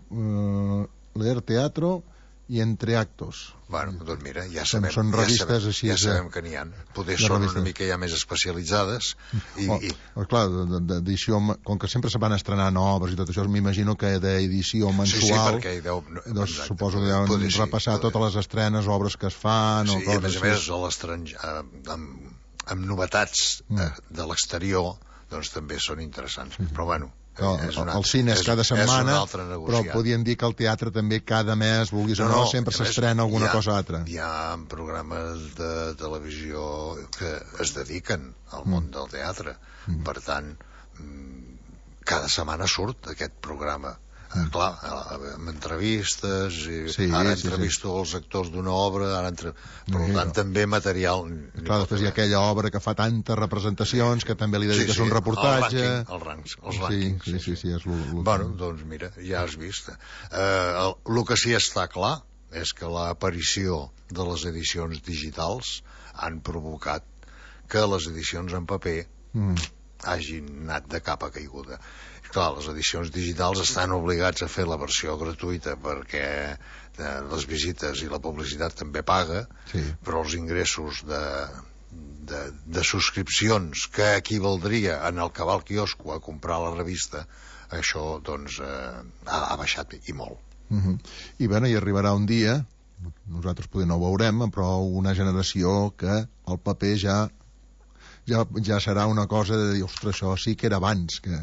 leer teatro i entre actos. Bueno, doncs mira, ja sabem, són revistes així, ja sabem que n'hi ha. Poder són una mica ja més especialitzades. Clar, d'edició, com que sempre se van estrenar noves i tot això, m'imagino que d'edició mensual, suposo que deuen repassar totes les estrenes, obres que es fan... Sí, i a més a l'estranger, amb novetats de l'exterior, doncs també són interessants. Però bueno, el cine és cada setmana, però podríem dir que el teatre també cada mes, vulguis o no, sempre s'estrena alguna cosa altra. Hi ha programes de televisió que es dediquen al món del teatre. Per tant, cada setmana surt aquest programa. Clar, amb entrevistes, ara entrevisto els actors d'una obra, per tant també material. Clar, després hi ha aquella obra que fa tantes representacions que també li dediques un reportatge. Els rànquings. Sí, és bueno, doncs mira, ja has vist. El que sí està clar és que l'aparició de les edicions digitals han provocat que les edicions en paper hagin anat de capa caiguda. Clar, les edicions digitals estan obligats a fer la versió gratuïta perquè les visites i la publicitat també paga, però els ingressos de subscripcions que equivaldria en el que va al quiosco a comprar la revista, això doncs ha baixat i molt. I bé, hi arribarà un dia, nosaltres potser no ho veurem, però una generació que el paper ja serà una cosa de dir, ostres, això sí que era abans, que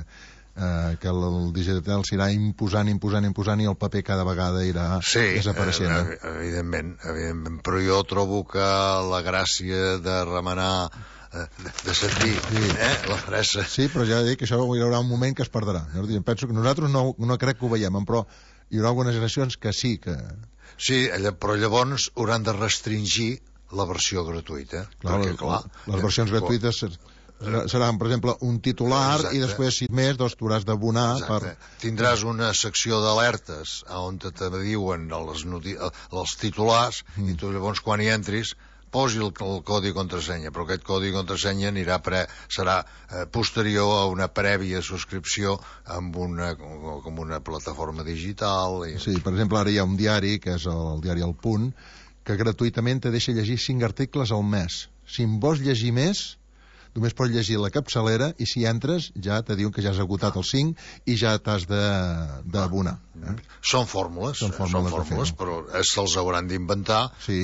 el digital s'irà imposant i el paper cada vegada irà desapareixent. Evidentment, però jo trobo que la gràcia de remenar, de sentir la fressa... Sí, però ja dic que això hi haurà un moment que es perdrà. Penso que nosaltres no crec que ho veiem, però hi haurà algunes generacions que sí que... Sí, però llavors hauran de restringir la versió gratuïta. Clar, les versions gratuïtes seran, per exemple, un titular i després, si més, doncs tu hauràs d'abonar per... Tindràs una secció d'alertes on te diuen els titulars i tu llavors quan hi entris posi el codi contrasenya, però aquest codi contrasenya serà posterior a una prèvia subscripció amb una plataforma digital. Sí, per exemple, ara hi ha un diari, que és el diari El Punt, que gratuïtament te deixa llegir 5 articles al mes. Si en vols llegir més, només pots llegir la capçalera i si entres ja te diuen que ja has agotat els 5 i ja t'has d'abonar. Són fórmules, però se'ls hauran d'inventar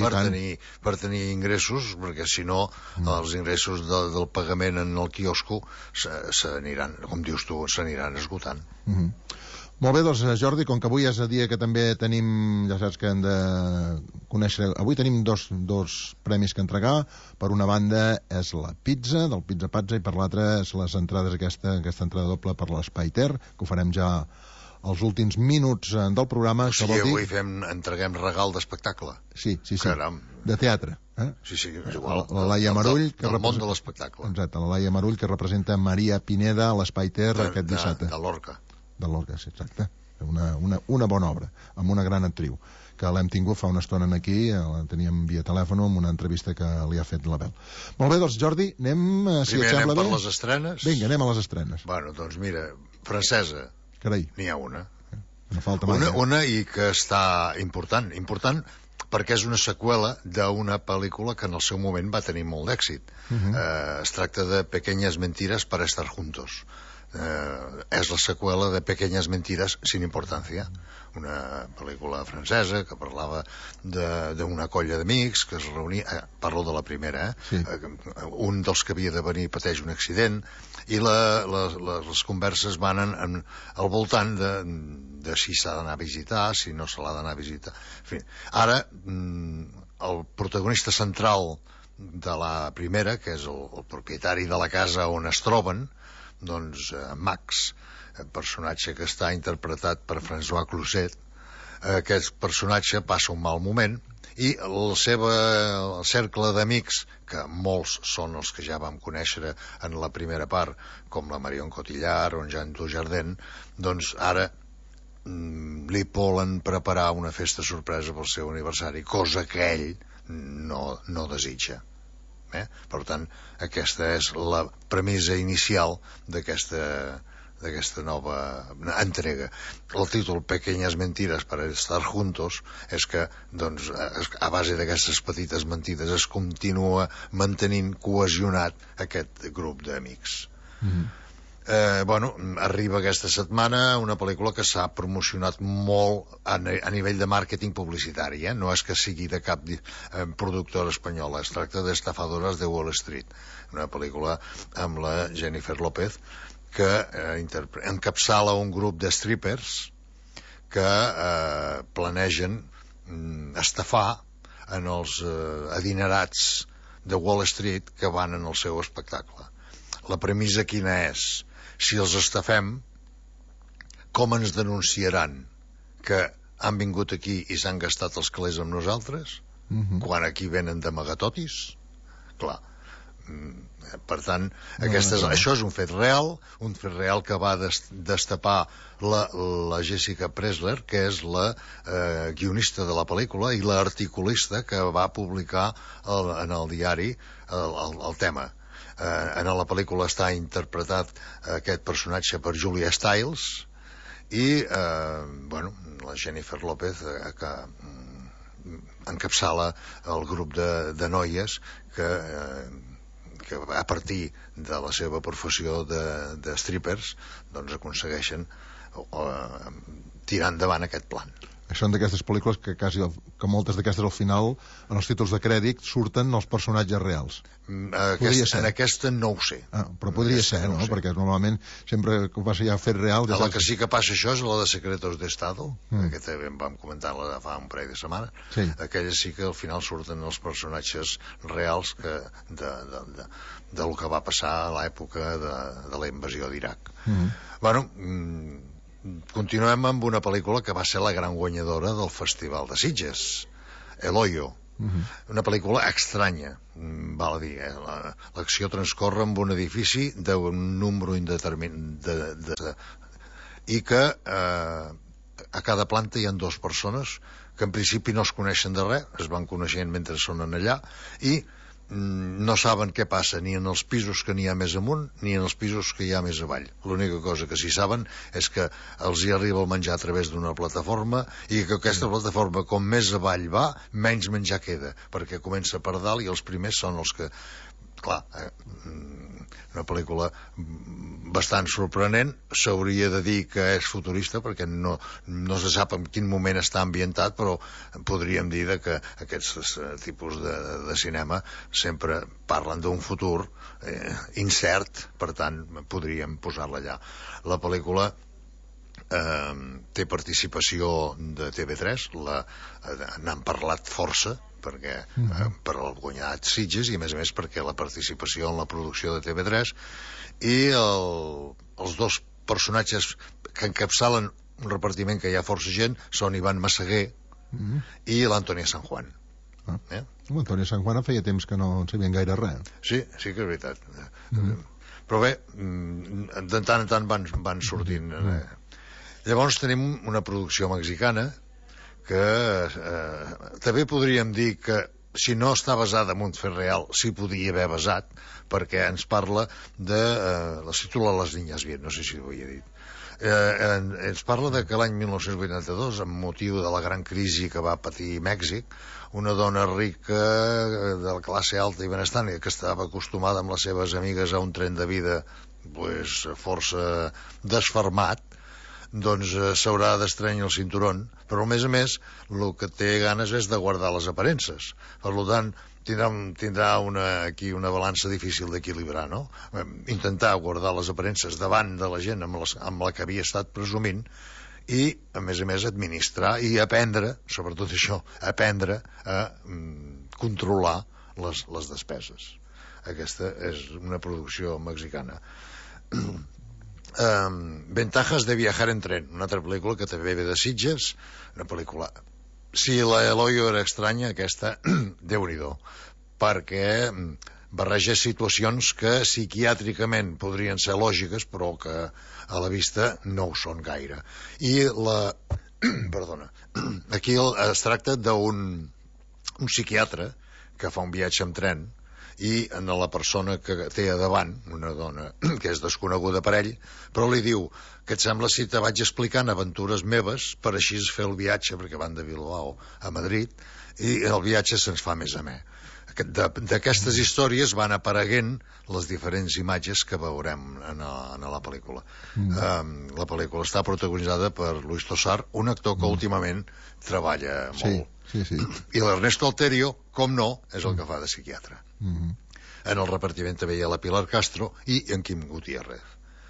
per tenir ingressos, perquè si no els ingressos del pagament en el quiosco s'aniran, com dius tu, s'aniran esgotant. Molt bé, doncs Jordi, com que avui és el dia que també tenim, ja saps que hem de conèixer, avui tenim dos premis que entregar. Per una banda és la pizza, del Pizza Pazza, i per l'altra és les entrades, aquesta entrada doble per l'Espai Ter, que ho farem ja els últims minuts del programa. O sigui, avui entreguem regal d'espectacle. Sí. Caram. De teatre. Sí, igual. La Laia Marull, del món de l'espectacle. Exacte, la Laia Marull, que representa Maria Pineda a l'Espai Ter aquest dissabte. De l'Orca. De l'Orca, sí, exacte. Una bona obra, amb una gran actriu, que l'hem tingut fa una estona aquí, la teníem via telèfon amb una entrevista que li ha fet l'Abel. Molt bé, doncs Jordi, anem, si et sembla bé... per les estrenes? Vinga, anem a les estrenes. Bueno, doncs mira, francesa, n'hi ha una. No falta mai. Una i que està important perquè és una seqüela d'una pel·lícula que en el seu moment va tenir molt d'èxit. Es tracta de Pequeñas mentiras para estar juntos. És la seqüela de Pequeñas mentiras sin importancia, una pel·lícula francesa que parlava d'una colla d'amics que es reunia, parlo de la primera, un dels que havia de venir pateix un accident i les converses van al voltant de si s'ha d'anar a visitar, si no se l'ha d'anar a visitar. En fi, ara el protagonista central de la primera, que és el propietari de la casa on es troben, doncs Max, personatge que està interpretat per François Cluzet, aquest personatge passa un mal moment i el cercle d'amics, que molts són els que ja vam conèixer en la primera part, com la Marion Cotillard o en Jean Dujardin, doncs ara li volen preparar una festa sorpresa pel seu aniversari, cosa que ell no desitja. Per tant, aquesta és la premissa inicial d'aquesta nova entrega. El títol Pequeñas mentiras para estar juntos és que, doncs, a base d'aquestes petites mentides es continua mantenint cohesionat aquest grup d'amics. Arriba aquesta setmana una pel·lícula que s'ha promocionat molt a nivell de màrqueting publicitari, no és que sigui de cap productora espanyola, es tracta d'Estafadores de Wall Street, una pel·lícula amb la Jennifer López que encapçala un grup de strippers que planegen estafar en els adinerats de Wall Street que van en el seu espectacle. La premissa quina és? Si els estafem, com ens denunciaran que han vingut aquí i s'han gastat els calés amb nosaltres? Quan aquí venen d'amagatotis? Clar. Per tant, això és un fet real que va destapar la Jessica Pressler, que és la guionista de la pel·lícula i l'articulista que va publicar en el diari el tema. En la pel·lícula està interpretat aquest personatge per Julia Stiles i la Jennifer López que encapçala el grup de noies que a partir de la seva professió de strippers doncs aconsegueixen tirar endavant aquest plan. Són d'aquestes pel·lícules que moltes d'aquestes al final, en els títols de crèdit, surten els personatges reals. En aquesta no ho sé. Però podria ser, no? Perquè normalment sempre que passa ja fet real... La que sí que passa això és la de Secretos de Estado, que també vam comentar-la fa un parell de setmanes. Aquella sí que al final surten els personatges reals del que va passar a l'època de la invasió d'Iraq. Continuem amb una pel·lícula que va ser la gran guanyadora del Festival de Sitges, El Hoyo. Una pel·lícula estranya, val a dir. L'acció transcorre en un edifici d'un número indeterminat i que a cada planta hi ha 2 persones que en principi no es coneixen de res, es van coneixent mentre són allà i no saben què passa ni en els pisos que n'hi ha més amunt ni en els pisos que hi ha més avall. L'única cosa que sí saben és que els hi arriba el menjar a través d'una plataforma i que aquesta plataforma, com més avall va, menys menjar queda, perquè comença per dalt i els primers són els que... Clar, una pel·lícula bastant sorprenent, s'hauria de dir que és futurista perquè no se sap en quin moment està ambientat, però podríem dir que aquests tipus de cinema sempre parlen d'un futur incert, per tant podríem posar-la allà. La pel·lícula té participació de TV3, n'han parlat força perquè per el guanyat Sitges i a més perquè la participació en la producció de TV3 i els 2 personatges que encapçalen un repartiment que hi ha força gent són Ivan Massaguer i l'Antònia San Juan. L'Antònia San Juan feia temps que no en sabien gaire res. Sí que és veritat. Però bé, de tant en tant van sortint. Llavors tenim una producció mexicana que també podríem dir que si no està basada en un fet real s'hi podia haver basat perquè ens parla de la titula Les Niñas Bien, no sé si ho havia dit, ens parla de que l'any 1982 amb motiu de la gran crisi que va patir Mèxic, una dona rica de la classe alta i benestant que estava acostumada amb les seves amigues a un tren de vida força desfermat, doncs s'haurà d'estrenyar el cinturón, però a més el que té ganes és de guardar les aparences. Per tant, tindrà aquí una balança difícil d'equilibrar, no? Intentar guardar les aparences davant de la gent amb la que havia estat presumint i, a més, administrar i aprendre, sobretot això, aprendre a controlar les despeses. Aquesta és una producció mexicana. Ventajas de viajar en tren, una altra pel·lícula que també ve de Sitges, una pel·lícula, si la El Hoyo era estranya, aquesta Déu-n'hi-do, perquè barreja situacions que psiquiàtricament podrien ser lògiques, però que a la vista no ho són gaire. I perdona, aquí es tracta d'un psiquiatre que fa un viatge amb tren i en la persona que té a davant, una dona que és desconeguda per ell, però li diu que et sembla si te vaig explicant aventures meves per així fer el viatge, perquè van de Bilbao a Madrid, i el viatge se'ns fa més amè. D'aquestes històries van apareguent les diferents imatges que veurem en la pel·lícula. La pel·lícula està protagonitzada per Luis Tosar, un actor que últimament treballa molt. Sí. I l'Ernesto Alterio, com no, és el que fa de psiquiatre. En el repartiment també hi ha la Pilar Castro i en Quim Gutiérrez.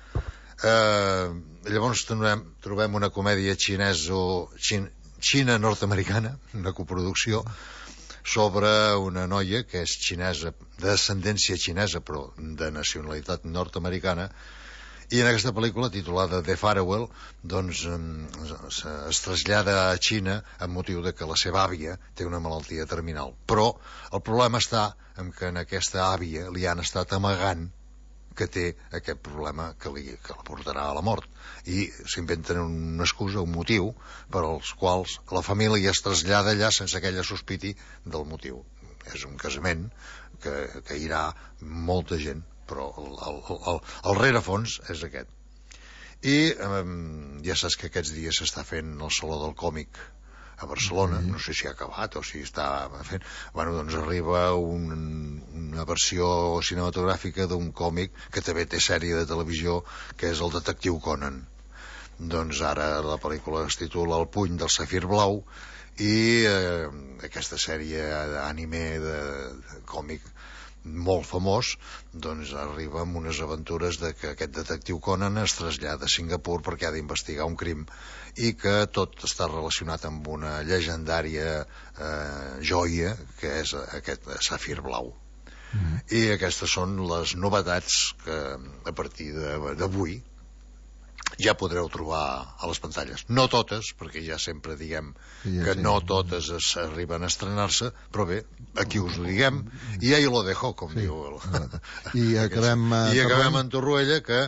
Llavors trobem una comèdia xina-nord-americana, una coproducció, sobre una noia que és xinesa, d'ascendència xinesa, però de nacionalitat nord-americana, i en aquesta pel·lícula, titulada The Farewell, doncs es trasllada a Xina amb motiu de que la seva àvia té una malaltia terminal. Però el problema està en que en aquesta àvia li han estat amagant que té aquest problema que la portarà a la mort, i s'inventen una excusa, un motiu per als quals la família es trasllada allà sense que ella sospiti del motiu. És un casament que irà molta gent, però el rerefons és aquest. I ja saps que aquests dies s'està fent el Saló del Còmic a Barcelona, no sé si ha acabat o si està fent. Bueno, doncs arriba una versió cinematogràfica d'un còmic que també té sèrie de televisió, que és el Detectiu Conan. Doncs ara la pel·lícula es titula El puny del safir blau, i aquesta sèrie d'anime de còmic molt famós, doncs arriba amb unes aventures de que aquest detectiu Conan es trasllada a Singapur perquè ha d'investigar un crim, i que tot està relacionat amb una llegendària joia que és aquest safir blau. I aquestes són les novetats que a partir d'avui ja podreu trobar a les pantalles. No totes, perquè ja sempre diguem que no totes arriben a estrenar-se, però bé, aquí us ho diguem, i ahí lo dejo, com diu. I acabem en Torroella, que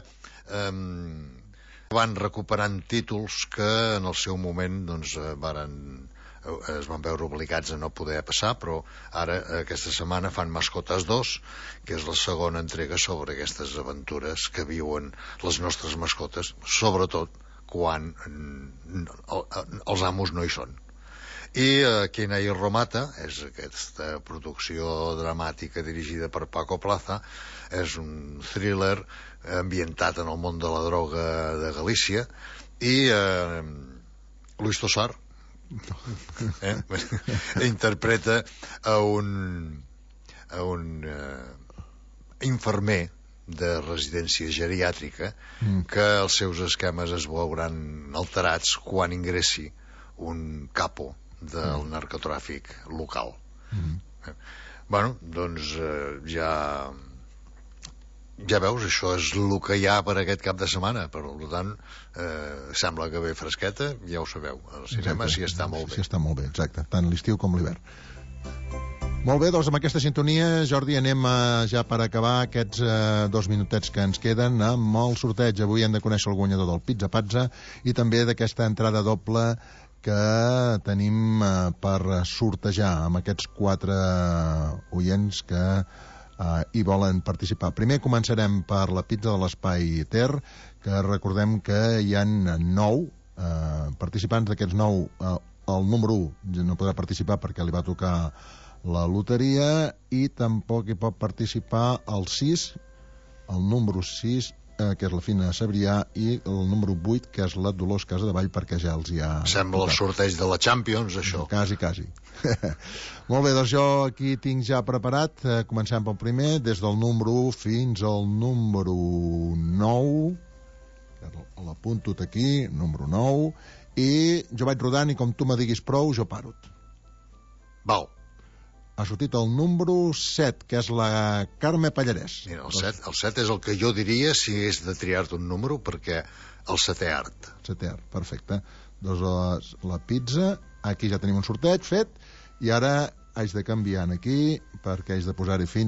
van recuperant títols que en el seu moment doncs es van veure obligats a no poder passar, però ara aquesta setmana fan Mascotes 2, que és la segona entrega sobre aquestes aventures que viuen les nostres mascotes, sobretot quan els amos no hi són. I Quina i Romata és aquesta producció dramàtica dirigida per Paco Plaza, és un thriller ambientat en el món de la droga de Galícia, i Luis Tosar interpreta a un infermer de residència geriàtrica que els seus esquemes es veuran alterats quan ingressi un capo del narcotràfic local. Bueno, doncs ja veus, això és el que hi ha per aquest cap de setmana. Per tant, sembla que ve fresqueta, ja ho sabeu, al cinema s'hi està molt bé. S'hi està molt bé, exacte, tant l'estiu com l'hivern. Molt bé, doncs amb aquesta sintonia, Jordi, anem ja per acabar aquests 2 minutets que ens queden amb el sorteig. Avui hem de conèixer el guanyador del Pizza Pazza i també d'aquesta entrada doble que tenim per sortejar amb aquests 4 oients que hi volen participar. Primer començarem per la pizza de l'Espai Ter, que recordem que hi ha 9 participants. D'aquests 9, el número 1 no podrà participar perquè li va tocar la loteria, i tampoc hi pot participar el 6, el número 6, que és la Fina Sabrià, i el número 8, que és la Dolors Casadevall, perquè ja els hi ha... Sembla el sorteig de la Champions, això. Quasi. Molt bé, doncs jo aquí tinc ja preparat. Comencem pel primer, des del número 1 fins al número 9. L'apunto aquí, número 9. I jo vaig rodant i com tu me diguis prou, jo paro. Val. Ha sortit el número 7, que és la Carme Pallarès. Mira, el 7 és el que jo diria si és de triar-te un número, perquè el 7è art. 7è art, perfecte. Doncs la pizza, aquí ja tenim un sorteig fet, i ara haig de canviar aquí, perquè haig de posar-hi fin